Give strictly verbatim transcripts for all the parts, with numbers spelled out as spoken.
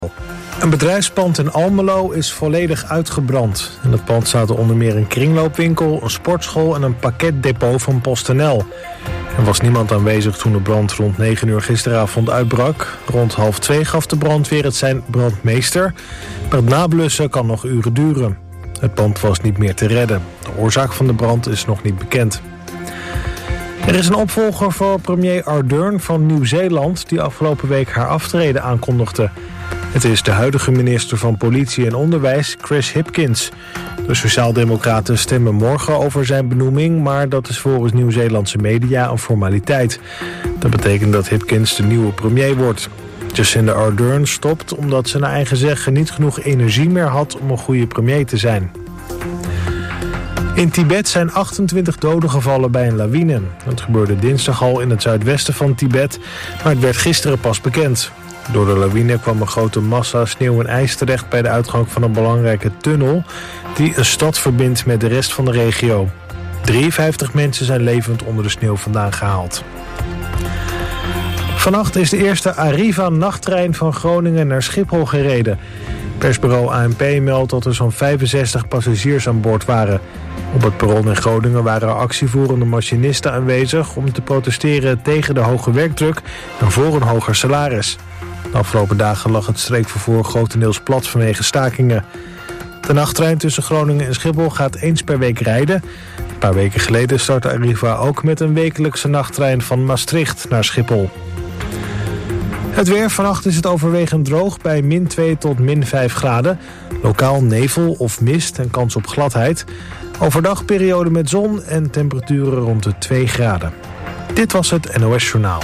Een bedrijfspand in Almelo is volledig uitgebrand. In het pand zaten onder meer een kringloopwinkel, een sportschool en een pakketdepot van PostNL. Er was niemand aanwezig toen de brand rond negen uur gisteravond uitbrak. Rond half twee gaf de brandweer het zijn brandmeester. Maar het nablussen kan nog uren duren. Het pand was niet meer te redden. De oorzaak van de brand is nog niet bekend. Er is een opvolger voor premier Ardern van Nieuw-Zeeland die afgelopen week haar aftreden aankondigde. Het is de huidige minister van Politie en Onderwijs, Chris Hipkins. De Sociaaldemocraten stemmen morgen over zijn benoeming, maar dat is volgens Nieuw-Zeelandse media een formaliteit. Dat betekent dat Hipkins de nieuwe premier wordt. Jacinda Ardern stopt omdat ze naar eigen zeggen niet genoeg energie meer had om een goede premier te zijn. In Tibet zijn achtentwintig doden gevallen bij een lawine. Het gebeurde dinsdag al in het zuidwesten van Tibet, maar het werd gisteren pas bekend. Door de lawine kwam een grote massa sneeuw en ijs terecht bij de uitgang van een belangrijke tunnel die een stad verbindt met de rest van de regio. drieënvijftig mensen zijn levend onder de sneeuw vandaan gehaald. Vannacht is de eerste Arriva-nachttrein van Groningen naar Schiphol gereden. Persbureau A N P meldt dat er zo'n vijfenzestig passagiers aan boord waren. Op het perron in Groningen waren actievoerende machinisten aanwezig om te protesteren tegen de hoge werkdruk en voor een hoger salaris. De afgelopen dagen lag het streekvervoer grotendeels plat vanwege stakingen. De nachttrein tussen Groningen en Schiphol gaat eens per week rijden. Een paar weken geleden startte Arriva ook met een wekelijkse nachttrein van Maastricht naar Schiphol. Het weer, vannacht is het overwegend droog bij min twee tot min vijf graden. Lokaal nevel of mist en kans op gladheid. Overdag periode met zon en temperaturen rond de twee graden. Dit was het N O S Journaal.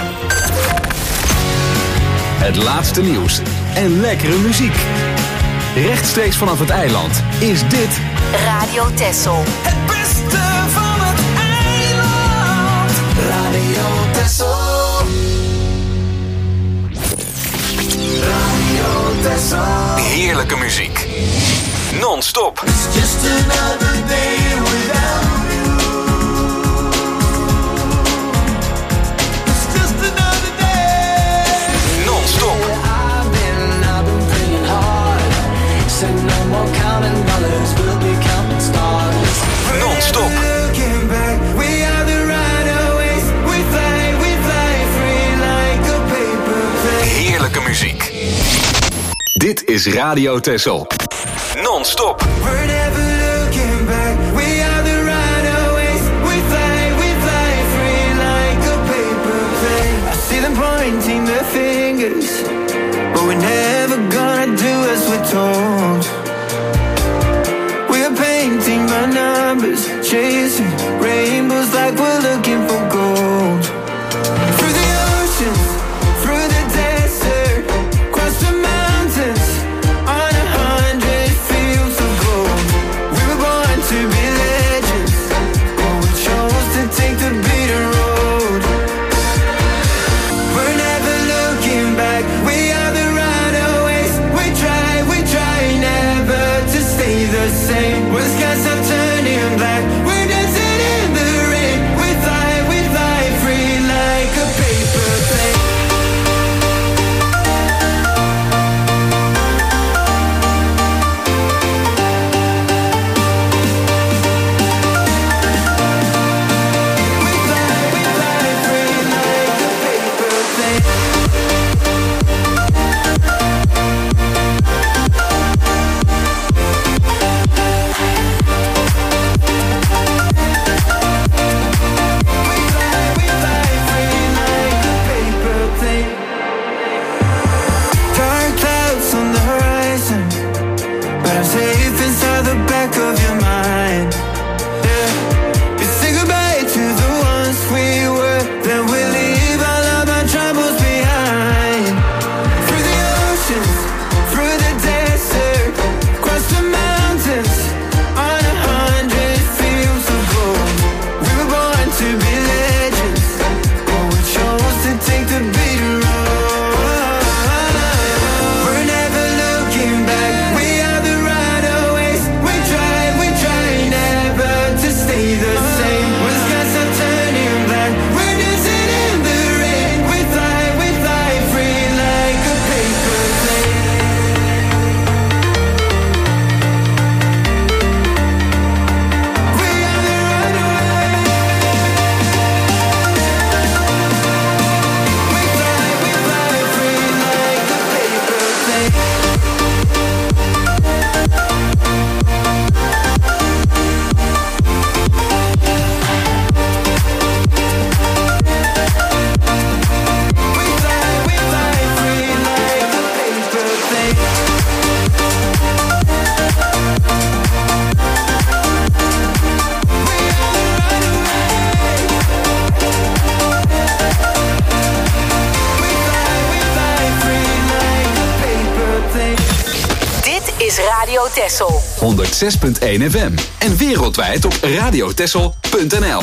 Het laatste nieuws en lekkere muziek. Rechtstreeks vanaf het eiland is dit Radio Texel. Het beste van het eiland. Radio Texel. Radio Texel. heerlijke muziek. Non-stop. It's just another day without you. It's just another day. Non-stop. I've been, I've been praying hard. Said no more counting dollars, we'll be counting stars. Non-stop. Looking back, we are the runaways. We fly, we fly free like a paper plane. Heerlijke muziek. Dit is Radio Texel. Non-stop. We're never looking back. We are the runaways. We fly, we fly free like a paper plane. I see them pointing their fingers, but we're never gonna do as we're told. We're painting by numbers, chasing rainbows like we're looking for gold. Through the oceans, through the desert, across the mountains, on a hundred fields of gold. We were born to be legends, but we chose to take the bitter road. We're never looking back. We are the runaways. We try, we try never to stay the same. When the skies are turning black, we're dancing in the rain. We Radio Texel honderdzes punt één F M en wereldwijd op radiotexel punt n l.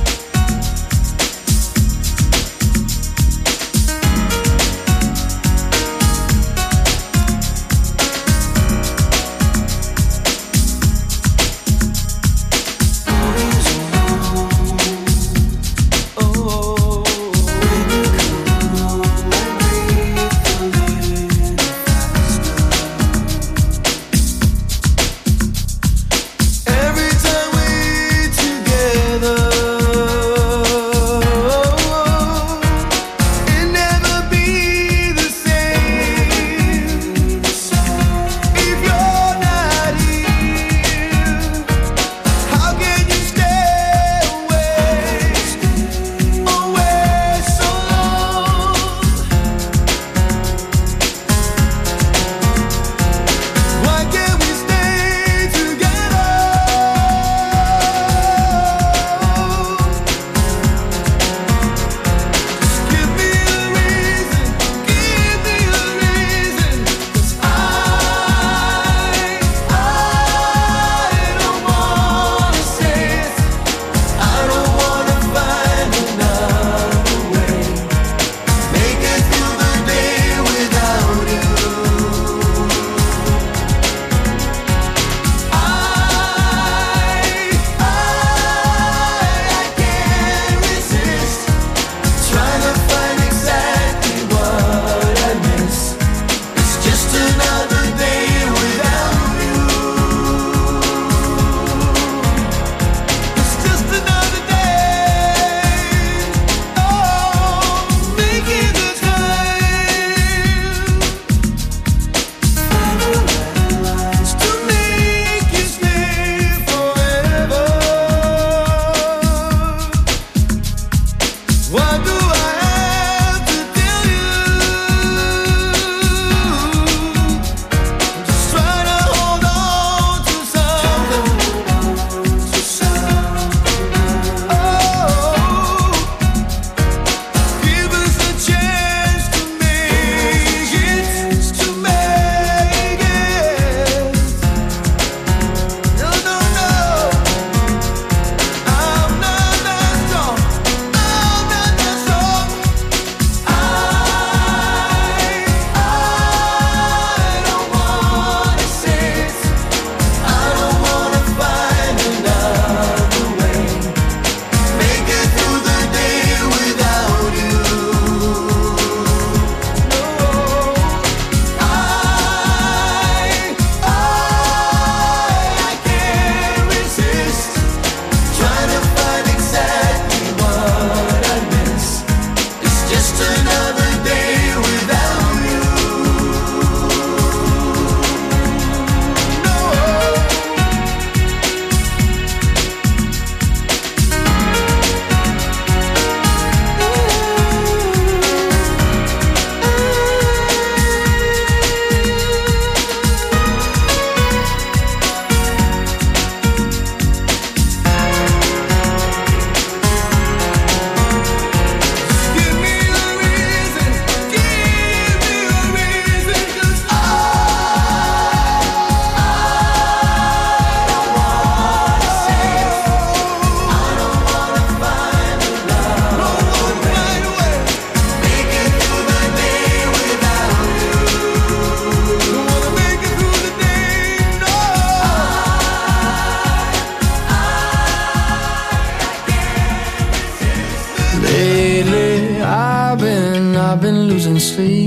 I've been losing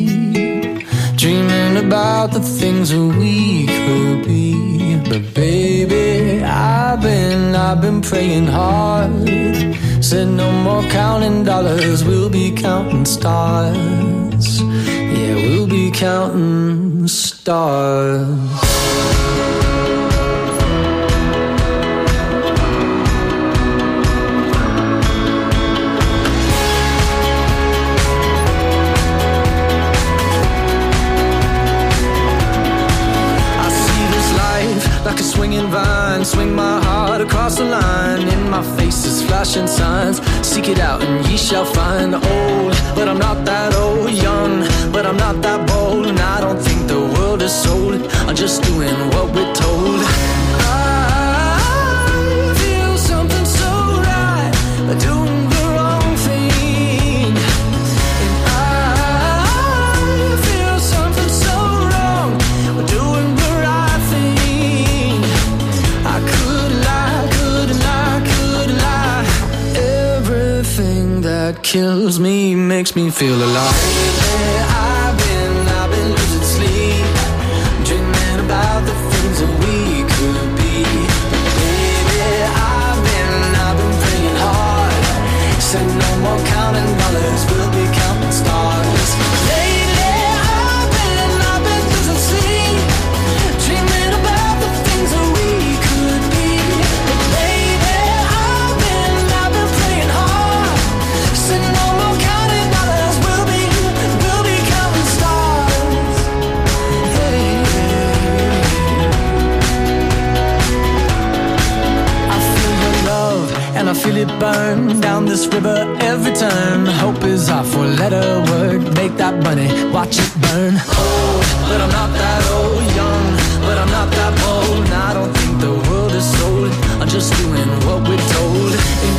sleep, dreaming about the things that we could be. But baby, I've been, I've been praying hard. Said no more counting dollars, we'll be counting stars. Yeah, we'll be counting stars. hanging vine. Swing my heart across the line. In my face is flashing signs. Seek it out and ye shall find. Old, but I'm not that old. Young, but I'm not that bold. And I don't think the world is sold. I'm just doing what we're told. I feel something so right, doing the wrong thing. And I feel something so wrong, doing the right thing. I could lie, could lie, could lie. Everything that kills me makes me feel alive. I've been, I've been losing sleep, dreaming about the things that we could be. Baby, I've been, I've been praying hard. Said no more counting dollars, we'll be counting stars. Lately, I've been, I've been losing sleep, dreaming about the things that we could be. But baby, I've been, I've been praying hard. Said no more counting dollars, we'll be, we'll be counting stars. Hey. I feel your love and I feel it burn down this river every turn. Hope is our four-letter word. Make that money, watch it burn. Old, but I'm not that old. Young, but I'm not that bold. And I don't think the world is sold. I'm just doing what we're told. And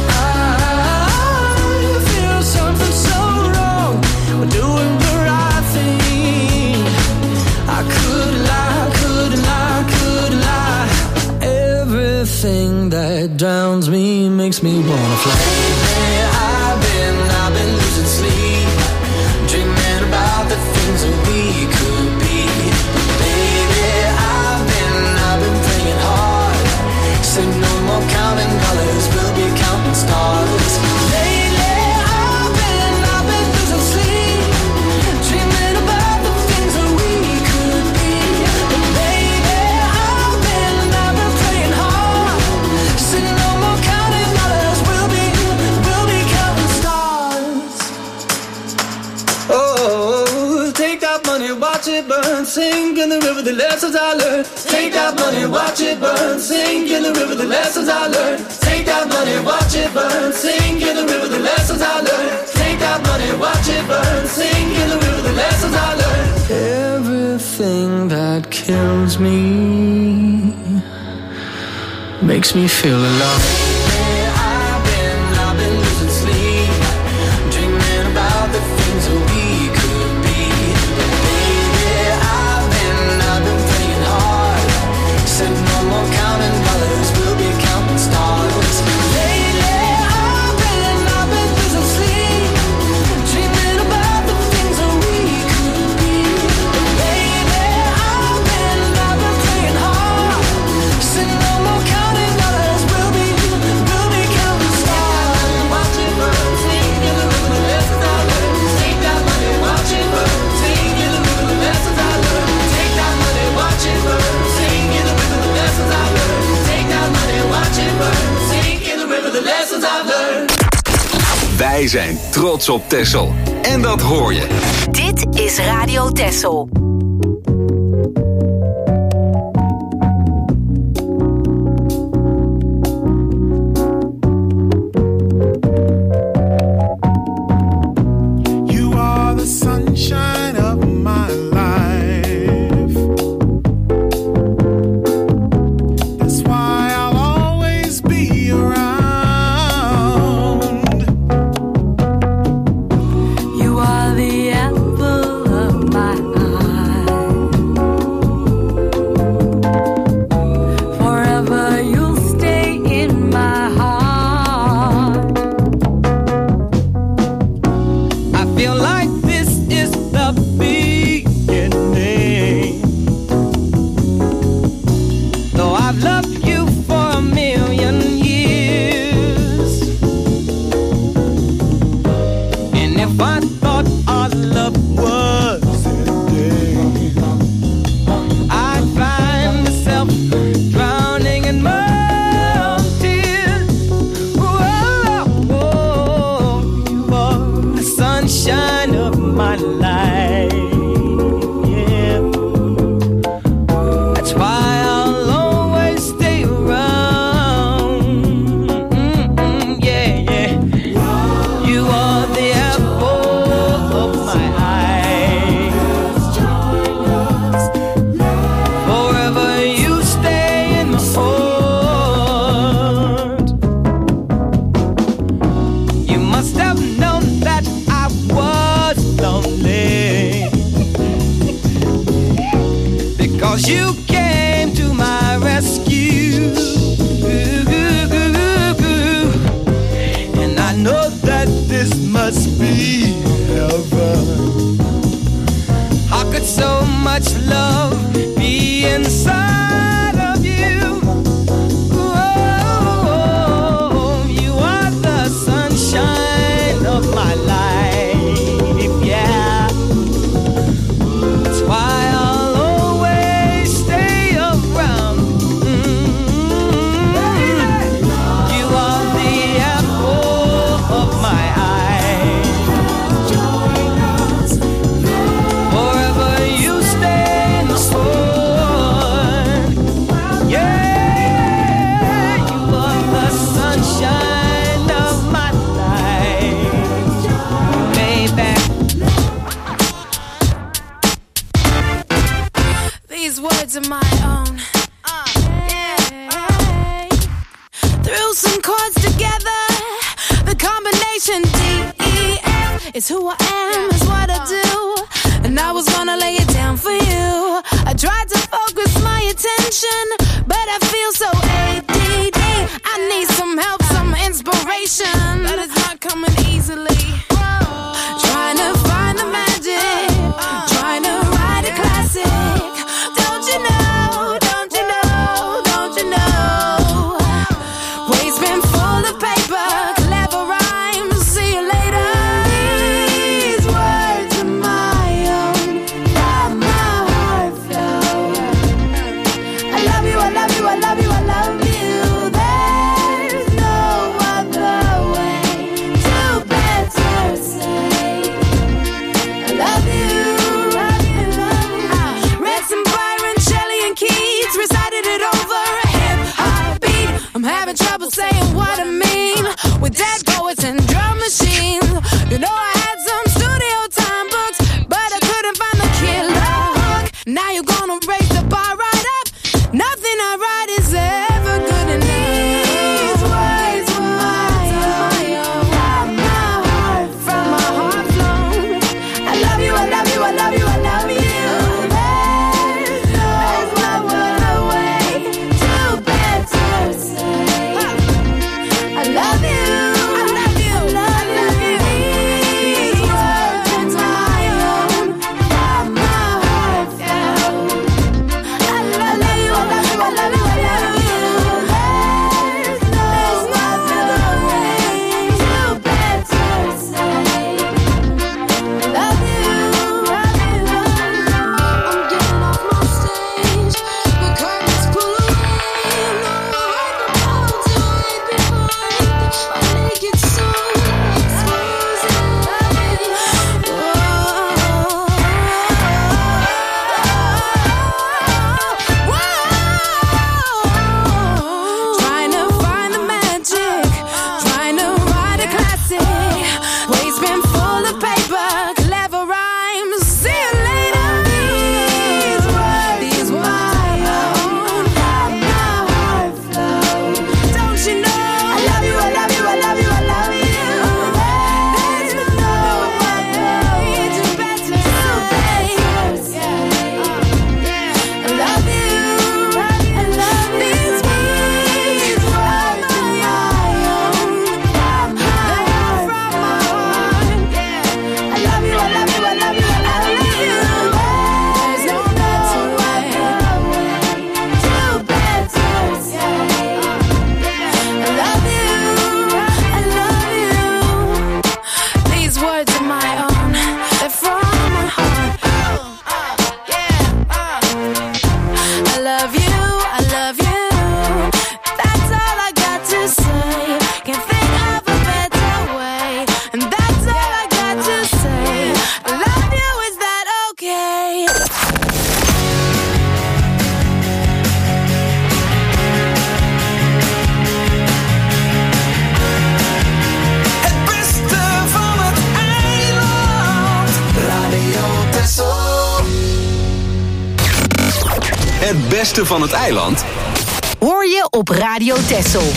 I feel something so wrong. We're doing the right thing. I could lie, could lie, could lie. Everything that drowns me makes me wanna fly. I've been, I've been losing sleep, dreaming about the things that we could be. Baby, I've been, I've been praying hard. Say no more counting dollars, we'll be counting stars. Lately, I've been, I've been losing sleep, dreaming about the things that we could be. But baby, I've been, I've been praying hard. Say no more counting dollars, we'll be, we'll be counting stars. Oh, take that money, watch it burn, sink in the river, the lessons I learned. Take that money, watch it burn, sink in the river, the lessons I learned. Take that money, watch it burn, sink in the river, the lessons I learned. Take that money, watch it burn, sink in the river, the lessons I learned. Everything that kills me makes me feel alive. I've been, I've been losing sleep, dreaming about the things that we could be. Baby, I've been, I've been praying hard. Said no more counting dollars, we'll be counting stars. Lately, I've been, I've been losing sleep, dreaming about the things that we could be. Baby, I've been, I've been praying hard. Said no more counting dollars, we'll be, we'll be counting stars. Watch it burn, sing in the river, the lessons I learned. Take that money, watch it burn, sing in the river, the lessons I learned. Take that money, watch it burn, sing in the river, the lessons I learned. Take that money, watch it burn, sing in the river, the lessons I've learned. Wij zijn trots op Texel. En dat hoor je. Dit is Radio Texel. You are the sunshine of my life. That's why I'll always be around. You are the apple of my eye. 'cause you came to my rescue. And I know that this must be heaven. How could so much love be inside of you? Oh, you are the sunshine of my life, yeah. That's why I'll always stay around. Mm-hmm. You are the apple of my eye. Forever you stay in the sun. Yeah, you are the sunshine of my life, baby. These words are my own. Uh, yeah. Threw some chords together. The combination D E F is who I am, is what I do. And I was gonna lay it down for you. I tried to focus my attention, but I feel so A D D. I need some help, some inspiration, but it's not coming easily. Trying to find the magic, trying to write a classic. Don't you know, don't you know, don't you know? Waves been full of paper, clever rhymes, see you later. These words are my own, from my heart flow. I love you, I love you, I love you, I love you. There's no other way to better say I love you, love you, love you. Read some Byron, Shelley, and Keats, recited it over a hip-hop beat. I'm having trouble saying what I mean with dead poets and drum machines. You know I had some studio time books, but I couldn't find the killer hook. Now you're gonna raise the bar right up. Nothing I write is ever good enough. These words were my own, from my heart, from my heart flown. I love you, I love you, I love you, I love you. There's no other way to better say I love you, I love you, I love you. These words are my own, from my heart flown. I love you, I love you, I love you, I love you. There's no other way to better say I love you, love you, love you. I'm getting off my stage, the curtains pull away. No, I don't want to wait behind my naked soul, exposing. Trying to find the magic, trying to write a classic. Waves been full of paper, clever rhymes. See you later. These words, these my own, from my heart flow. Don't you know? I love you, I love you, I love you, I love you. There's no other way to better say I love you, I love you. These words are my own, from my heart, from my heart. I love you, I love you, I love you, I love you. There's no better way to better say I love you, I love you. These words are my own, they're from my heart. I love you, I love you. That's all I got to say. Can't think of a better way, and that's all I got to say. I love you, is that okay? Het beste van het eiland. Radio Texel. Het beste van het eiland Hoor je op Radio Texel.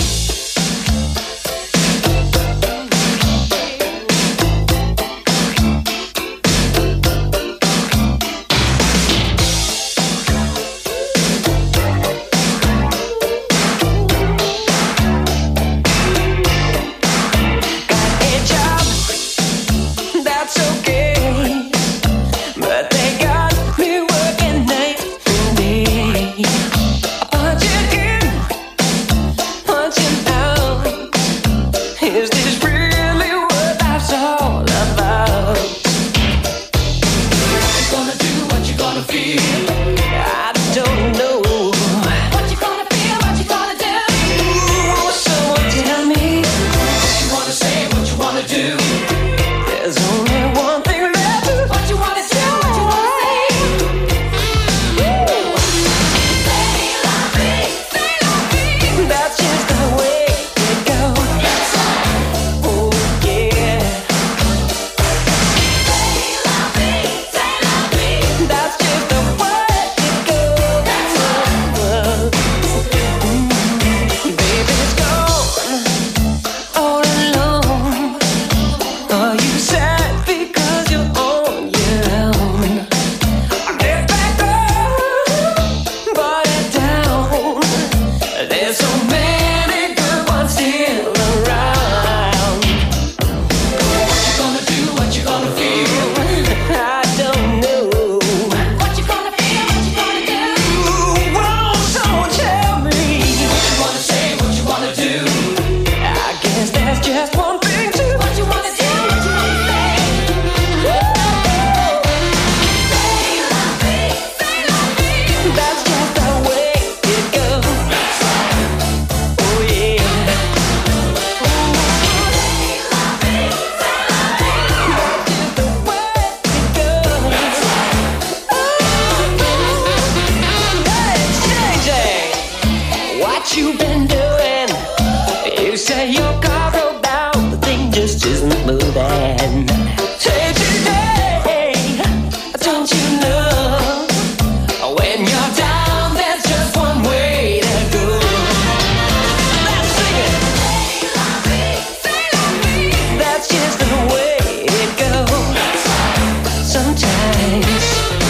what you've been doing. You say your car broke down, the thing just isn't moving. Say today, don't you know, when you're down, there's just one way to go. Let's sing it. That's just the way it goes. Sometimes.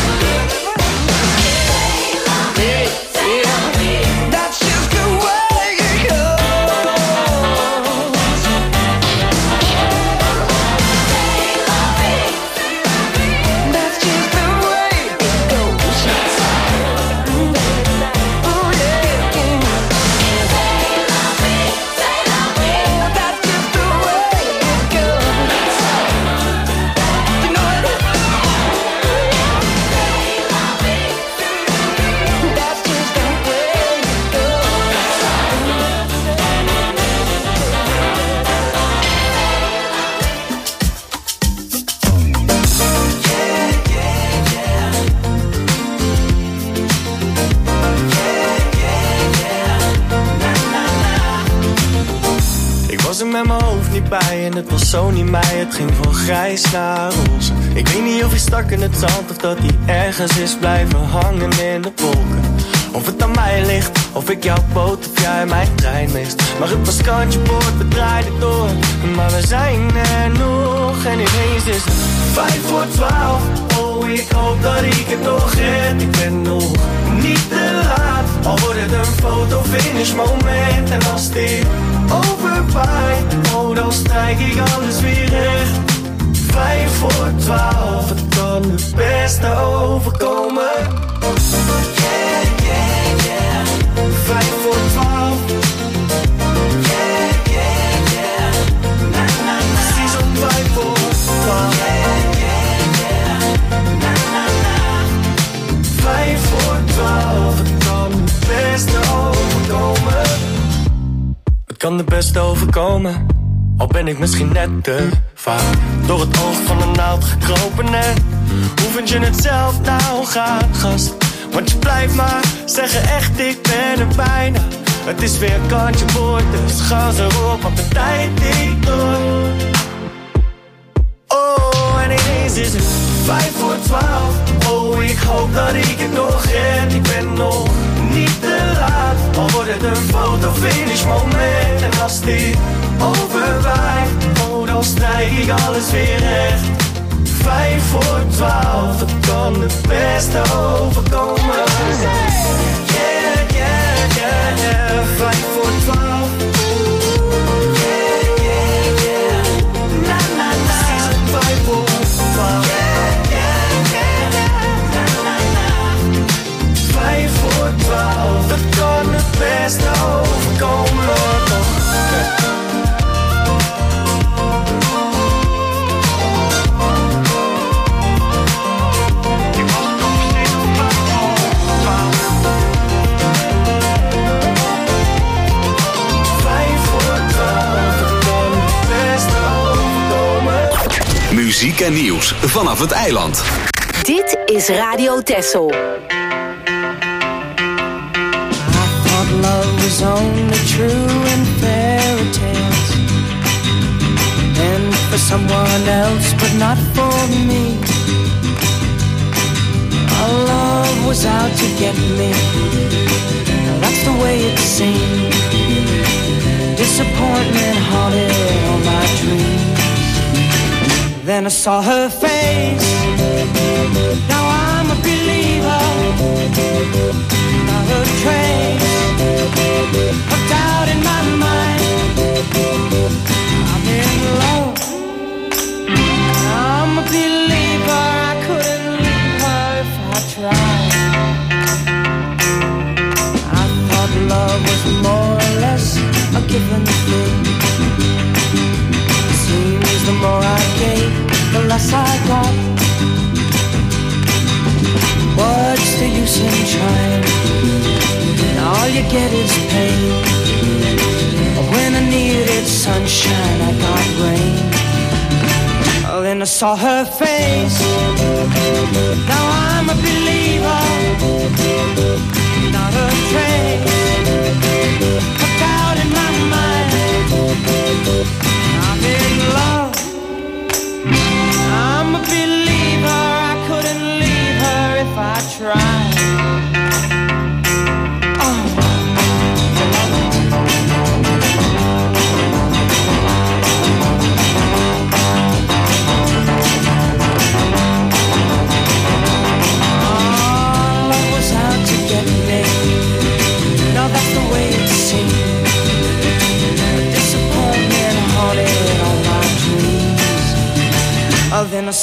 Met mijn hoofd niet bij en het was zo niet mij. Het ging van grijs naar roze. Ik weet niet of hij stak in het zand of dat hij ergens is blijven hangen in de wolken. Of het aan mij ligt, of ik jouw boot of jij mijn trein mist. Maar het was kantje boord, we draaiden door. Maar we zijn er nog en ineens is het vijf voor twaalf. Oh, ik hoop dat ik het nog red. Ik ben nog niet te laat. Al wordt het een fotofinish moment. En als dit overwaait, oh dan strijk ik alles weer recht. Vijf voor twaalf, het kan het beste overkomen. Yeah, yeah, yeah. Vijf voor twaalf. Yeah, yeah, yeah. Na, na, na. Precies om vijf voor twaalf. Yeah, yeah, yeah. Na, na, na. Vijf voor twaalf, het kan het beste overkomen. Het kan de beste overkomen, al ben ik misschien net te vaak door het oog van een naald gekropen. En hoe vind je het zelf nou, gaat gast? Want je blijft maar zeggen echt, ik ben er bijna. Het is weer kantje boord, dus gas erop, want de tijd tikt door. Oh, en ineens is het vijf voor twaalf. Oh, ik hoop dat ik het nog red. Ik ben nog niet te laat, al wordt het een fotofinish moment. En als dit overwaait, oh dan strijk ik alles weer recht. Vijf voor twaalf, het kan het beste overkomen. Yeah, yeah, yeah, yeah. Vijf voor twaalf. Yeah, yeah, yeah. Na, na, na. Precies om vijf voor twaalf. Yeah, yeah, yeah, yeah. Na, na, na. Vijf voor twaalf, het kan het beste overkomen. Muziek en nieuws vanaf het eiland. Dit is Radio Texel. I thought love was only true in fairy tales, and for someone else but not for me. Our love was out to get me, that's the way it seemed. Disappointment haunted all my dreams. Then I saw her face, now I'm a believer. Not a trace of doubt in my mind. I'm in love, I'm a believer. I couldn't leave her if I tried. I thought love was more or less a given thing. Seems the more I gave, the less I got. What's the use in trying? All you get is pain. When I needed sunshine, I got rain. Oh, then I saw her face, now I'm a believer. Not a trace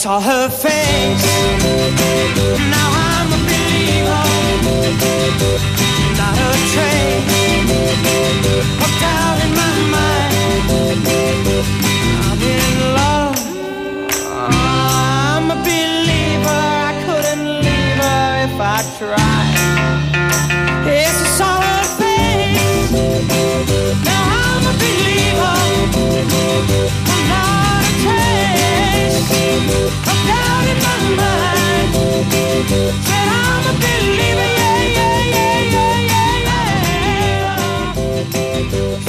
saw her face. Now I'm a believer. Not a trace of doubt in my mind. I'm in love. I'm a believer. I couldn't leave her if I tried. Yes, I saw her face. Now I'm a believer. I'm not a trace of doubt in my mind. Said I'm a believer, yeah, yeah, yeah, yeah, yeah, yeah.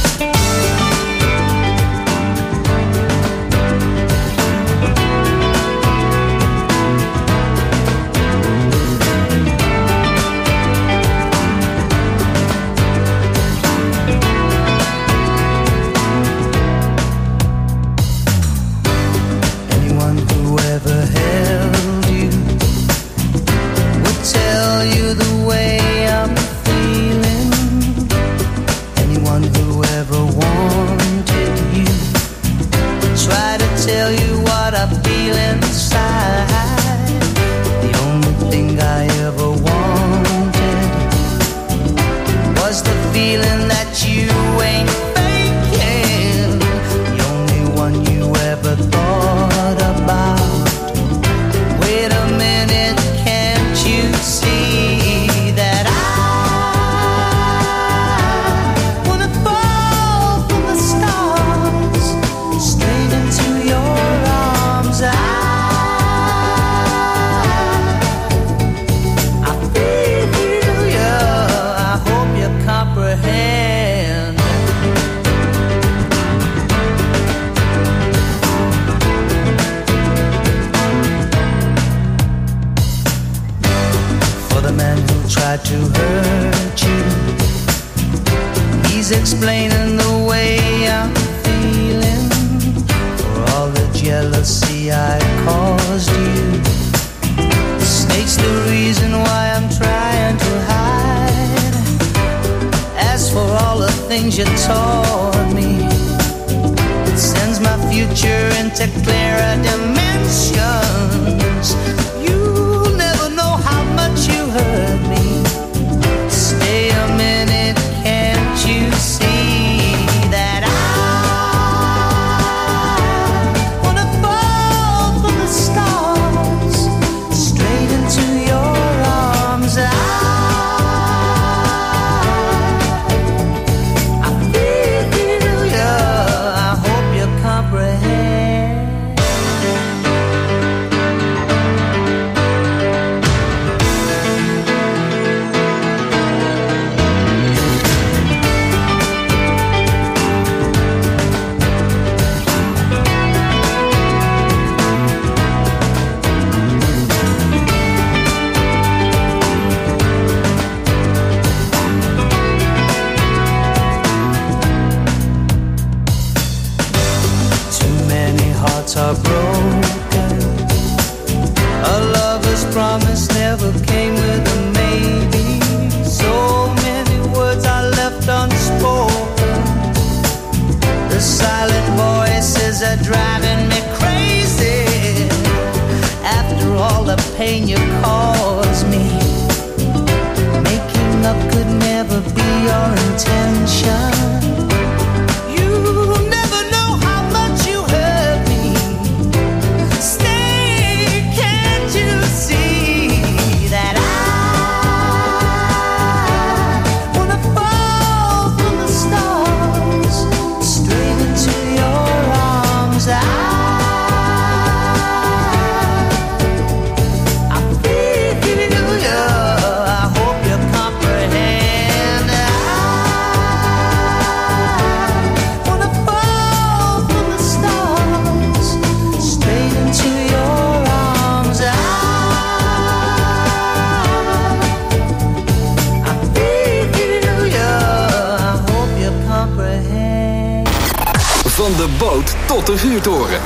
Van de boot tot de vuurtoren.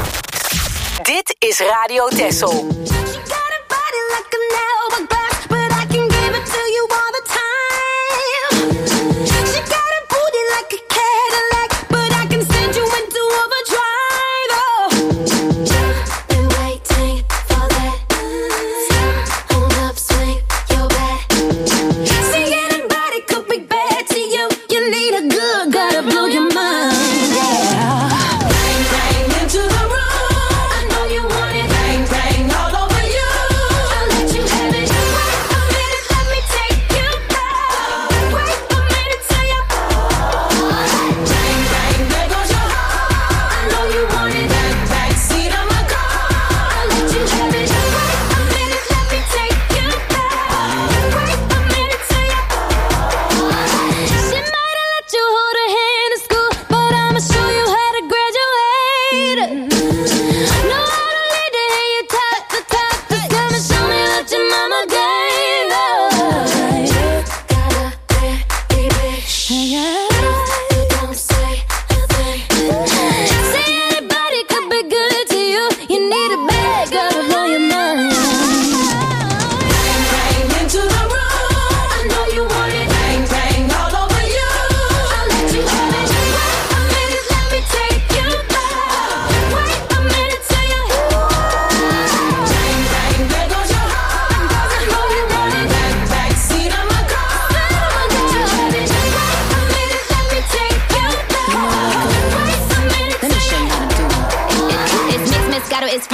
Dit is Radio Texel. Waiting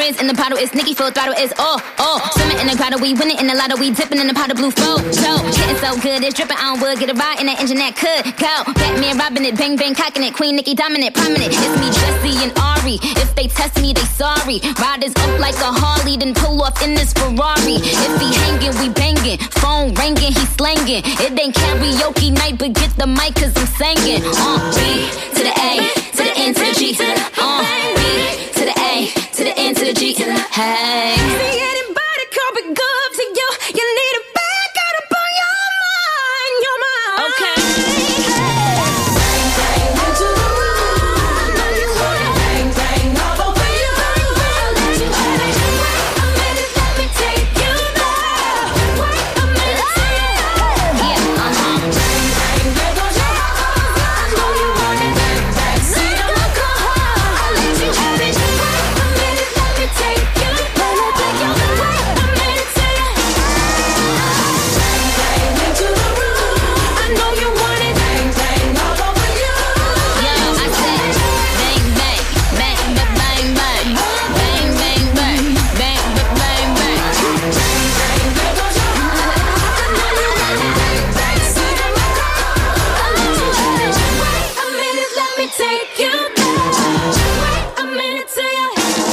Riz in the bottle, it's Nicki full throttle, it's oh, oh. Swimming in the grotto, we winning in the lotto, we dipping in the pot of blue flow. So, getting so good, it's dripping on wood, get a ride in that engine that could go. Batman robbing it, bang bang cocking it, Queen Nicki dominant, prominent. It's me, Jesse and Ari. If they test me, they sorry. Riders up like a Harley, then pull off in this Ferrari. If he hanging, we banging. Phone ringing, he slanging. It ain't karaoke night, but get the mic cause I'm singing. Uh, B to the A, to the N to the G. Uh, B to the A, to the N to the G. Hey. See anybody coming good to you? You need a back out up on your mind, your mind. Okay. Bang, bang, into the room. I know you want it. Bang, bang, all over you. I'll let you have it. Wait a minute, let me take you there. Wait a minute, yeah, uh-huh. Bang, bang, there goes your heart. I know you want it. Bang, bang, see the look on her. I'll let you have it. Wait a minute, let me take you there. Let me take you there. Wait a minute, say it. Bang, bang, into the room. I know you want it. Bang, bang, all over you. Yo, I said, bang, bang, bang, bang, bang, bang, bang, bang, bang, bang, bang, bang. Bang, bang, there goes your heart. I know you want it. Bang, bang, see the look on her. I'll let you have it. Wait a minute, let me take you there. Wait a minute, say it.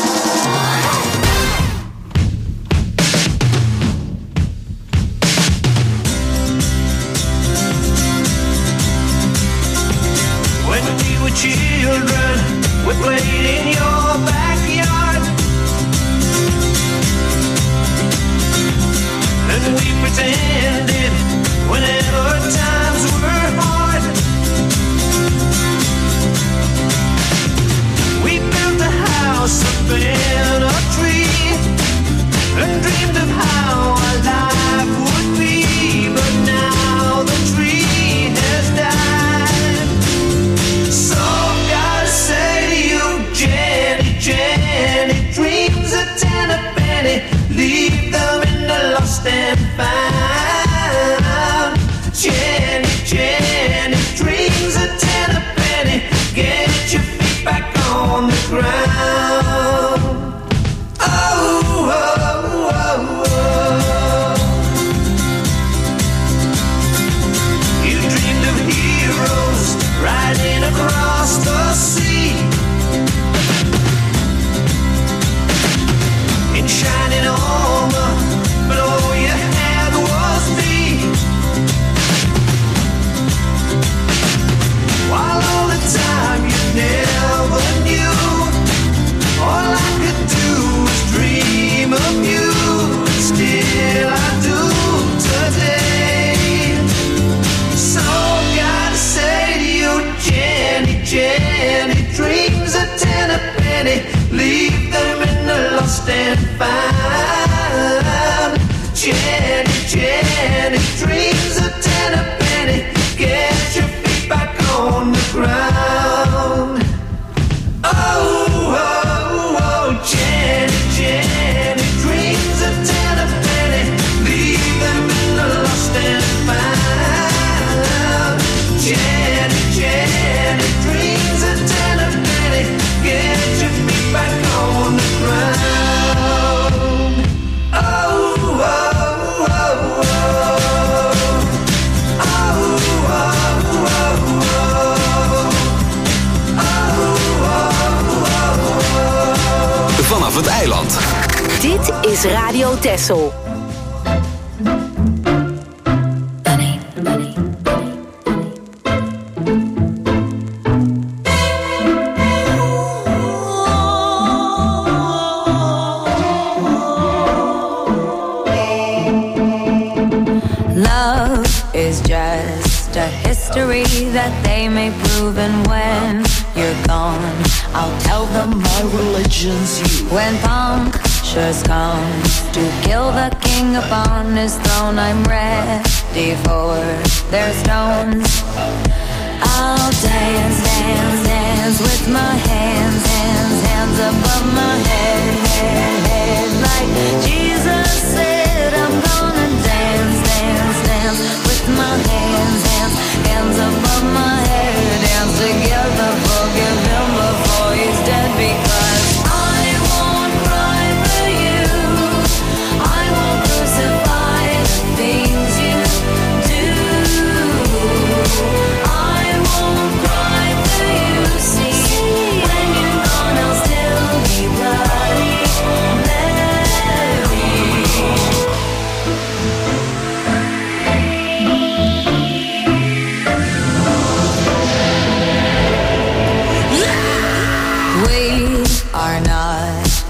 When we were children, we played in your backyard, and we pretended whenever times were hard. We built a house up in a tree and dreamed of how our life would be, but now the tree has died. So gotta say to you, Jenny, Jenny, dreams of ten a penny, leave them in the lost and found. Jenny, Jenny, dreams of ten a penny, get your feet back on the ground. Oh, oh, oh, oh. You dreamed of heroes riding across the sea in shining armor, but all you had was me. While all the time you never knew, all I could do was dream of you, and still I do today. So gotta say to you, Jenny, Jenny, dreams of ten a penny, leave them in the lost and found. Jenny, Jenny, dreams of ten a penny, get your feet back on the ground. Oh, oh, oh, Jenny, Jenny, dreams of ten a penny, leave them in the lost and found. Jenny, Jenny, dreams of ten a penny, get your feet back on the ground. Oh, oh, oh, oh. Oh, oh, oh, oh. Vanaf het eiland. Dit is Radio Texel. Love is just a history that they may prove, and when you're gone, I'll tell them my religion's you. When punctures come to kill the king upon his throne, I'm ready for their stones. I'll dance, dance, dance with my hands, hands, hands above my head, head, head. Like Jesus said, I'm gonna dance, dance, dance with my hands, hands, hands above my head. Dance together, forgive him before he's dead, because I won't cry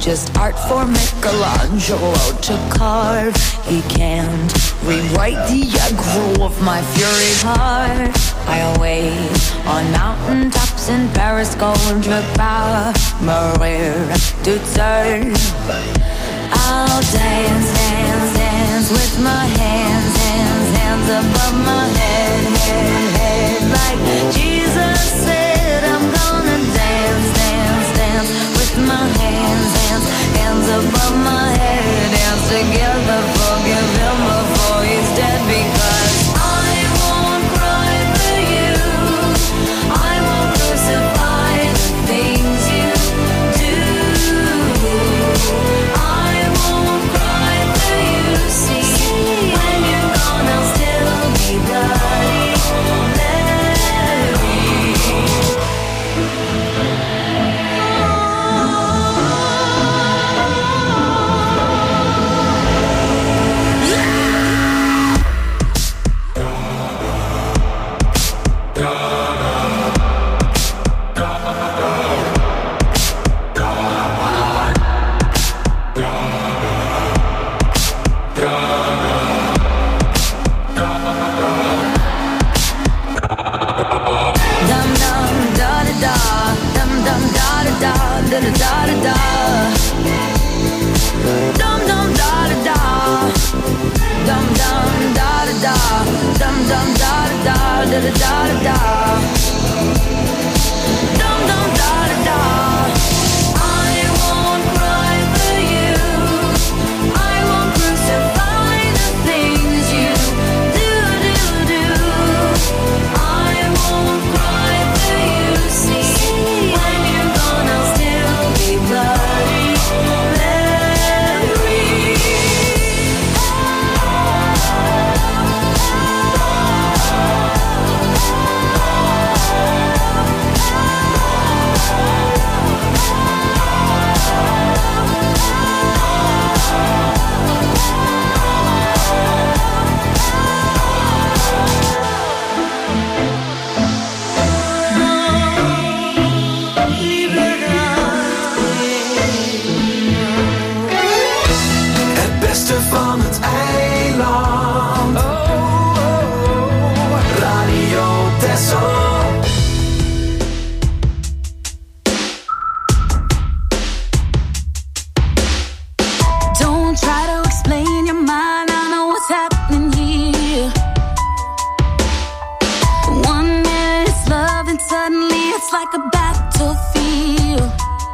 just art for Michelangelo to carve. He can't rewrite the aggro of my fury heart. I wait on mountaintops in Paris, going drip out Maria to turn. I'll dance, dance, dance with my hands, hands, hands above my head, head, head. Like Jesus said, I'm gonna dance, dance, dance with my hands, hands, hands above my head. Dance together, forgive him before he's dead, because I won't cry for you. I won't crucify the things you do. I won't cry for you. See, when you're gone, I'll still be bloody Mary. Da da da da da, dum dum da da da, dum dum da da da, dum dum da da da, da da da da, dum dum da da da. I won't cry for you. I won't crucify the things you do do do. I won't cry for you. See, when you're gone, I'll still be bloody Mary. Het beste van het eiland. Oh, oh, oh. Radio Texel. Don't try to explain your mind, I know what's happening here. One minute it's love and suddenly it's like a battlefield.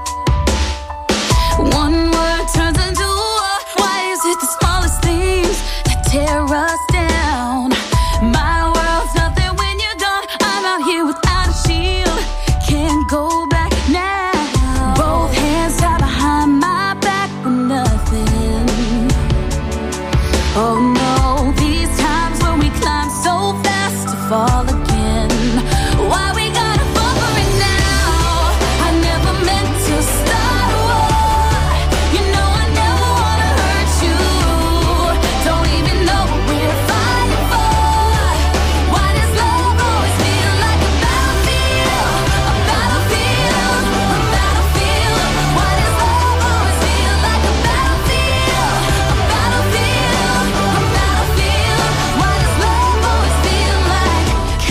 One word turns into a war. Why is it the smallest things that tear us down? My world's nothing when you're gone. I'm out here without a shield, can't go back now. Both hands tied behind my back with nothing. Oh no, these times when we climb so fast to fall again. Why we gotta fall for it now? I never meant to start a war. You know I never wanna hurt you. Don't even know what we're fighting for. Why does love always feel like a battlefield? A battlefield, a battlefield. Why does love always feel like a battlefield? A battlefield, a battlefield. Why does love always feel like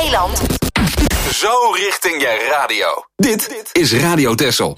Eiland. Zo richting je radio. Dit is Radio Texel.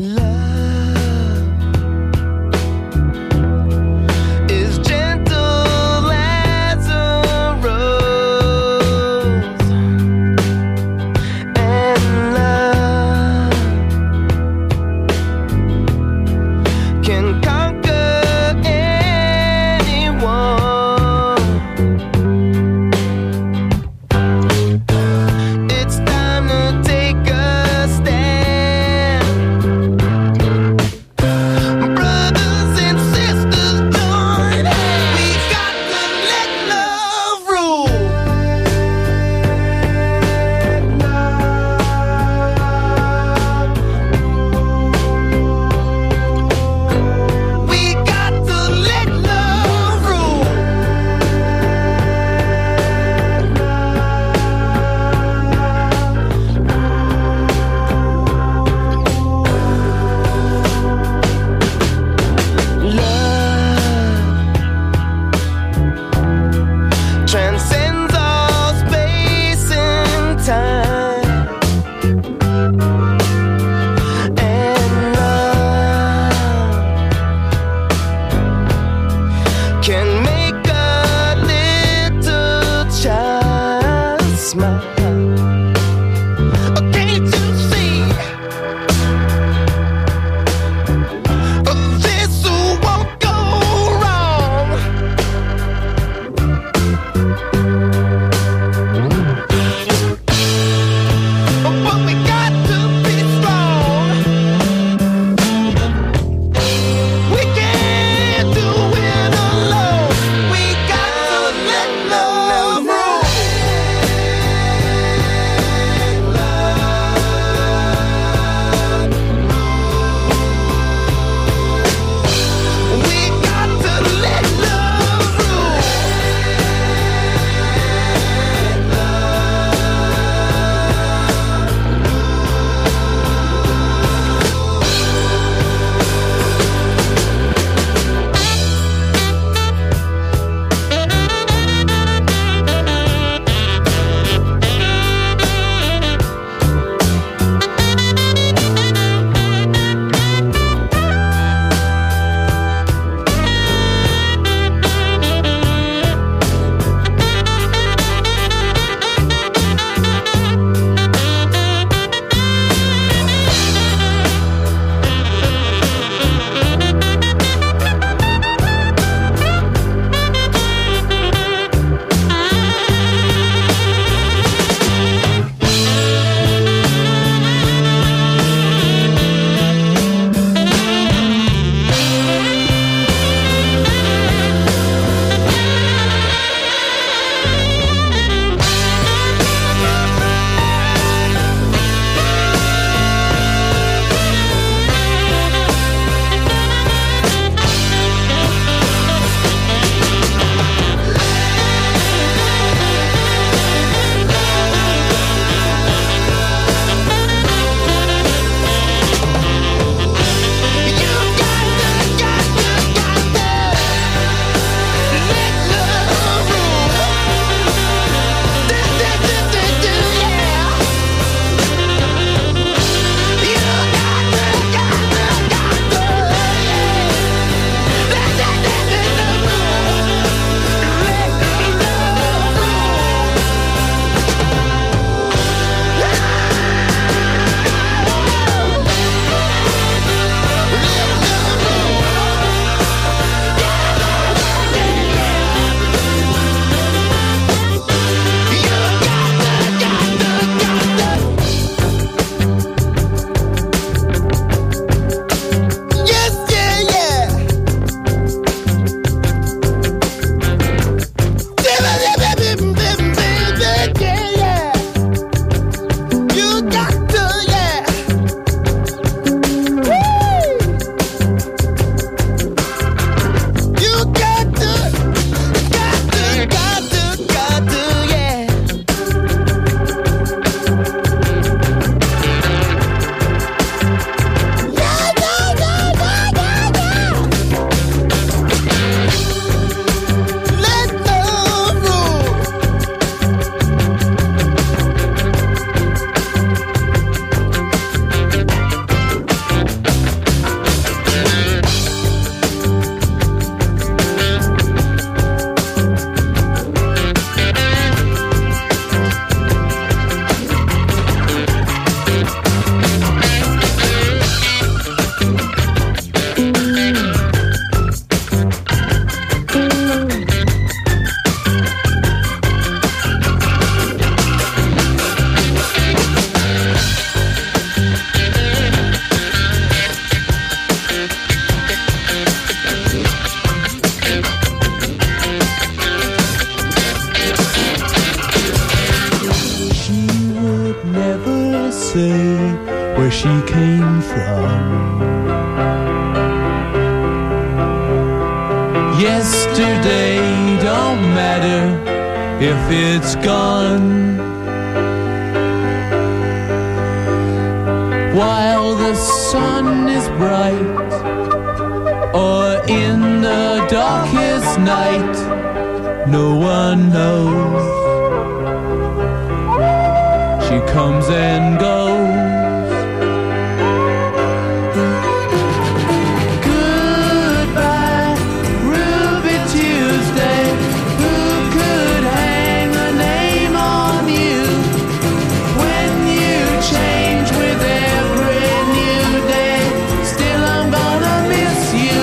come. Yesterday don't matter if it's gone. While the sun is bright, or in the darkest night, no one knows. She comes and goes. Goodbye, Ruby Tuesday. Who could hang a name on you when you change with every new day? Still I'm gonna miss you.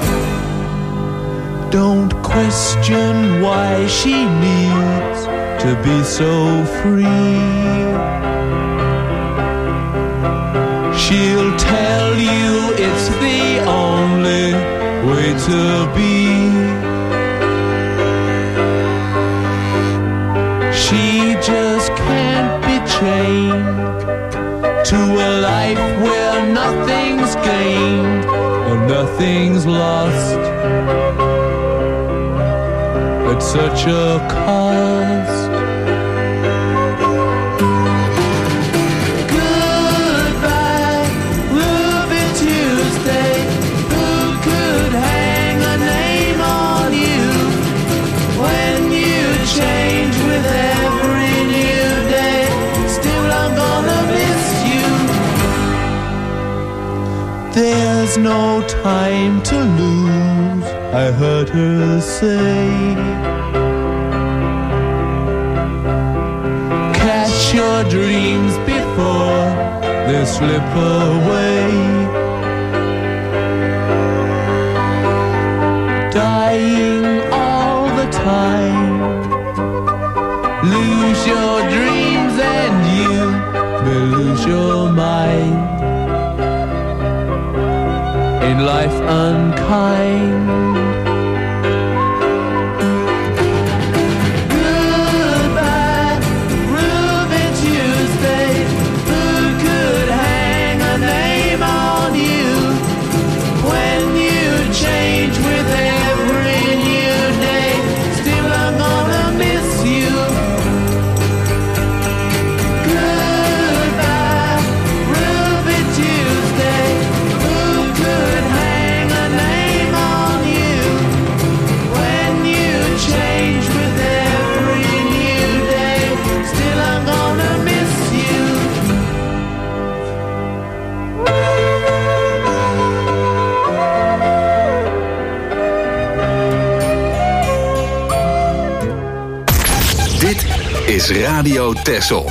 Don't question why she needs to be so free. She'll tell you it's the only way to be. She just can't be chained to a life where nothing's gained and nothing's lost at such a cost. Change with every new day. Still I'm gonna miss you. There's no time to lose, I heard her say. Catch your dreams before they slip away. Dying all the time. Lose your dreams and you will lose your mind. Ain't life unkind? Goodbye, Ruby Tuesday. Who could hang a name on you when you change with every new day? Still I'm gonna miss you. Is Radio Texel.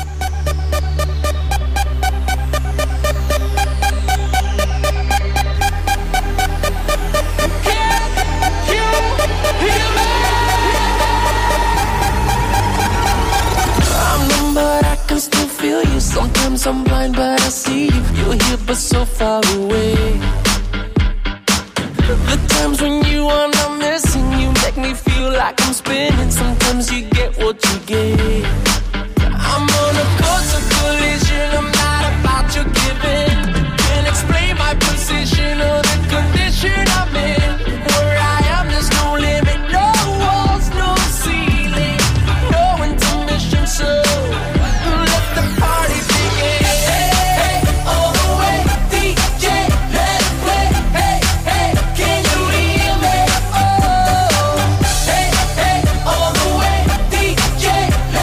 Sometimes I'm blind, but I see you. You're here, but so far away. The times when you are not missing, you make me feel like I'm spinning. Sometimes you get what you get. I'm on a course of collision. I'm not about your giving. Can't explain my position or the condition I'm in. Where I am, there's no limit, no walls, no ceiling, no intermission. So let the party begin. Hey, hey, all the way, D J, let it play. Hey, hey, can you hear me? Oh, hey, hey, all the way, D J, let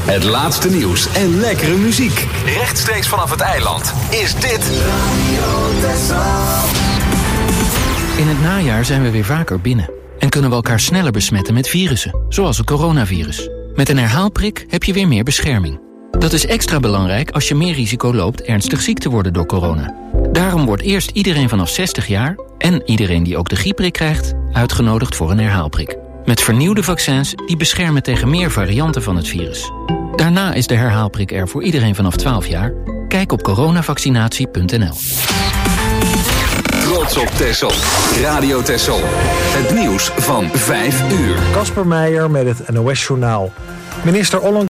Het laatste nieuws en lekkere muziek. Rechtstreeks vanaf het eiland is dit Radio Texel. In het najaar zijn we weer vaker binnen. En kunnen we elkaar sneller besmetten met virussen, zoals het coronavirus. Met een herhaalprik heb je weer meer bescherming. Dat is extra belangrijk als je meer risico loopt ernstig ziek te worden door corona. Daarom wordt eerst iedereen vanaf zestig jaar... en iedereen die ook de griepprik krijgt, uitgenodigd voor een herhaalprik. Met vernieuwde vaccins die beschermen tegen meer varianten van het virus. Daarna is de herhaalprik er voor iedereen vanaf twaalf jaar. Kijk op coronavaccinatie punt n l. Trots op Texel. Radio Texel. Het nieuws van vijf uur. Kasper Meijer met het N O S Journaal. Minister Ollongren